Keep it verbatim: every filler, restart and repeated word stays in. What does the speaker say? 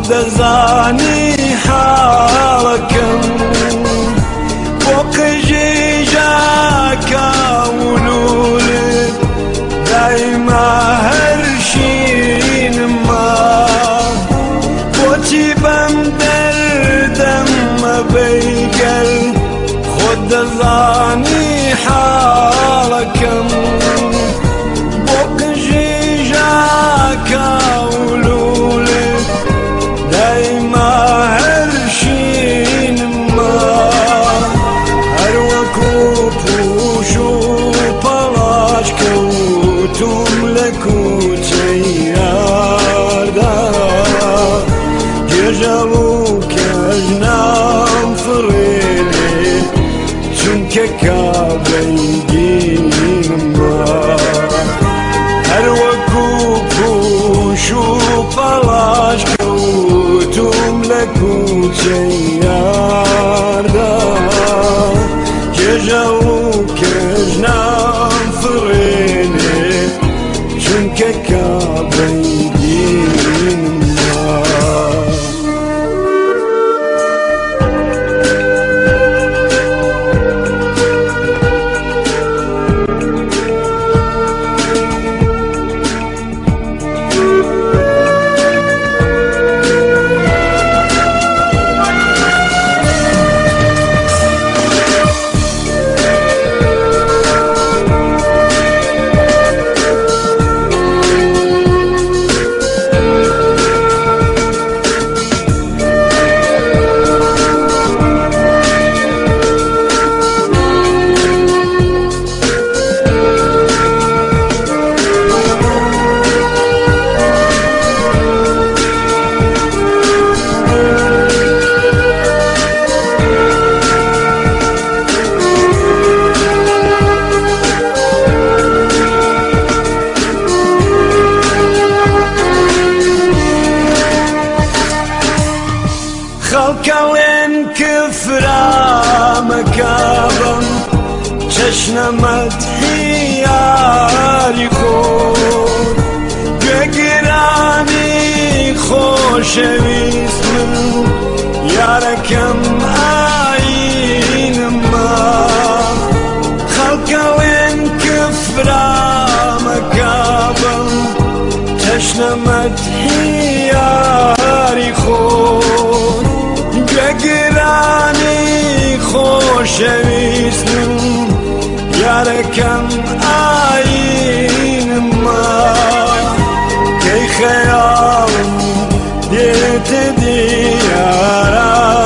دەزانی حاڵەکەم بۆ قژیژەکە ولولت دایما هەر شینمە بۆچی بەم دەردەمە بەیگەر خۆت دەزانی حاڵەکەم بۆ قژیژەکە ولولت دایما هەر شینمە هەروەکو پوش و پەڵاش کەوتوم لە کوچەی یاردا گێژەڵ و کەژنام فڕێنێ چونکە کابەیگینمە هەروەکو پوش و پەڵاش کەوتوم لە کوچەی یاردا گێژەڵ و کەژنام فڕێنێ چونکە کابەیگینمە خەڵکەڵێن کفرامەکەبم چەشنەمەت هیاری خۆت گوێگرانی خۆشەویست من یارەکەم ئاینمە خەڵکەڵێن کفرامەکەبم چەشنەمەت هیاری خۆت گوێگرانی خۆشەویستم یارەکەم ئاینمە کەی خەیاڵم دێتە دیارە